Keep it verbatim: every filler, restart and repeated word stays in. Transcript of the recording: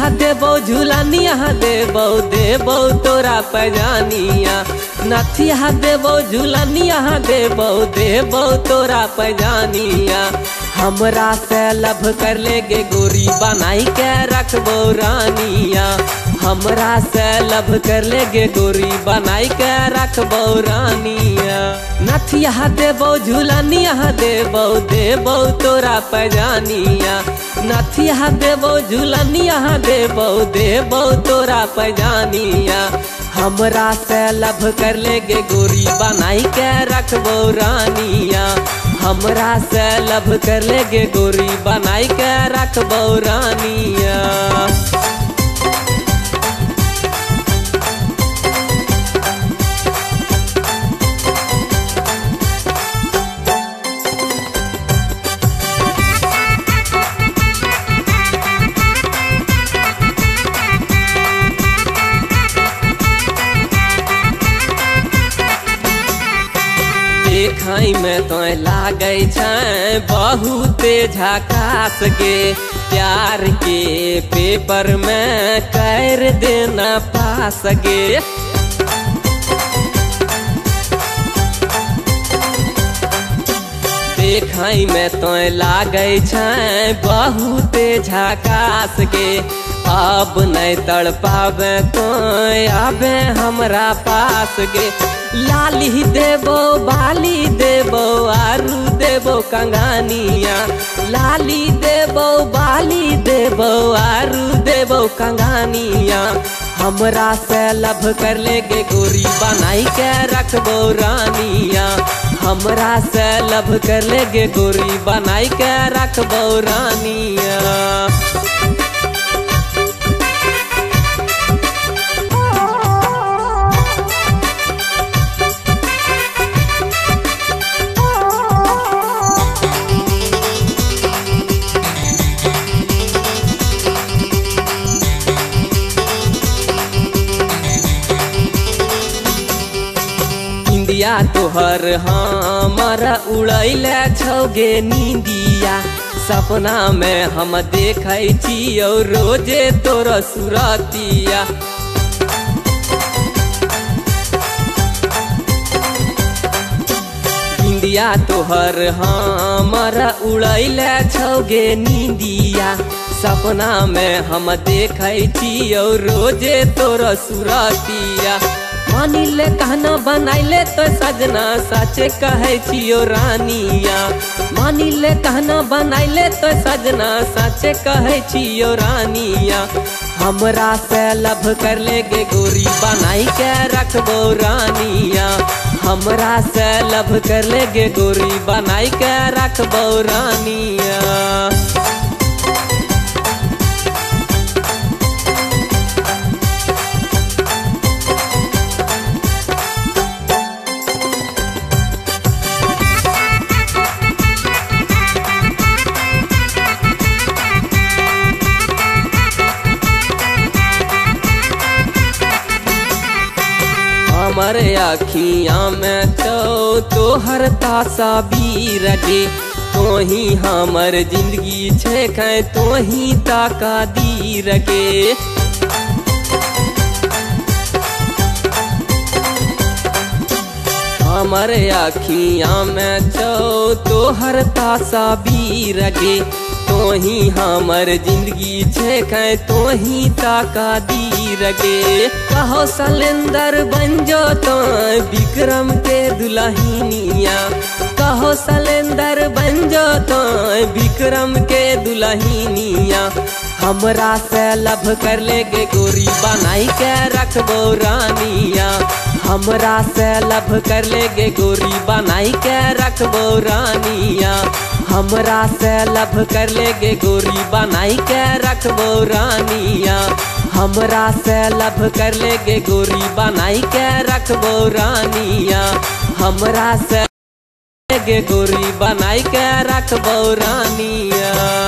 नथिया देबो झूलनिया देबो देबो तोरा पैजानिया। नथिया देबो झूलनिया देबो देबो तोरा पैजानिया। हमरा से लभ कर लेगे गोरी बनाई के रखबो रानिया। हमरा से लभ कर लेगे गोरी बनाई के रखबो रानिया। नथिया देबो झूलनिया देबो देबो तोरा पैजानिया। नथिया देबो झूलनिया देबो देबो तोरा पैजानिया। हमरा से लभ कर लेगे गोरी बनाई के रखबो रानिया। हमरा से लभ कर लेगे गोरी बनाई के रखबो रानिया। देखाई में तो लागे छै बहुते झकास गे। प्यार के पेपर में कर देना पास गे। देखाई में तो लागे छै बहुते झकास गे। अब नहीं तड़ पावे तो आबे हमरा पास गे। लाली देबो बाली देबो आरू देबो कंगानिया। लाली देबो बाली देबो आरू देबो कंगानिया। हमरा से लभ कर लेगे गोरी बनाई के रखबो रानिया। हमरा से लभ कर लेगे गोरी बनाई के रखबो रानिया। इंदिया तोहर हमरा उड़ैले छौगे नींदिया। सपना में हम देखै छियौ रोजे तोर सुरतिया। इंदिया तोहर हमरा उड़ैले छौगे नींदिया। सपना में हम देखै छियौ रोजे तोर सुरतिया। मानिले कहना बनाइले तो सजना सच कहे छियो रानिया। मानिले कहना बनाइले तो सजना सच कहे छियो रानिया। हमरा से लभ कर लेगे गोरी बनाई के रखबो रानिया। हमरा से लभ कर लेगे गोरी बनाई के रखबो रानिया। हमरे अखियाँ में तो तोहर तस्वीर गे। तोही हमर जिंदगी छै कै तोही ताकदीर गे। हमरे अखियाँ में तो तोहर तस्वीर गे। तोही हमर जिंदगी छै कै तोही ताकदीर गे। कहो सलेंदर बन जो तो विक्रम के दुल्हनिया। कहो सलेंदर बन जो तो विक्रम के दुल्हनिया। हमरा से लभ कर लेगे गोरी बनाई के रखबो रानिया। हमरा से लभ कर लेगे गोरी बनाई के रखबो रानिया। हमरा से लभ कर लेगे गोरी बनाई के रखबो रानिया। हमरा से लभ कर लेगे गोरी बनाई के रखबो रानिया। हमरा से लेगे गोरी बनाई के रखबो रानिया।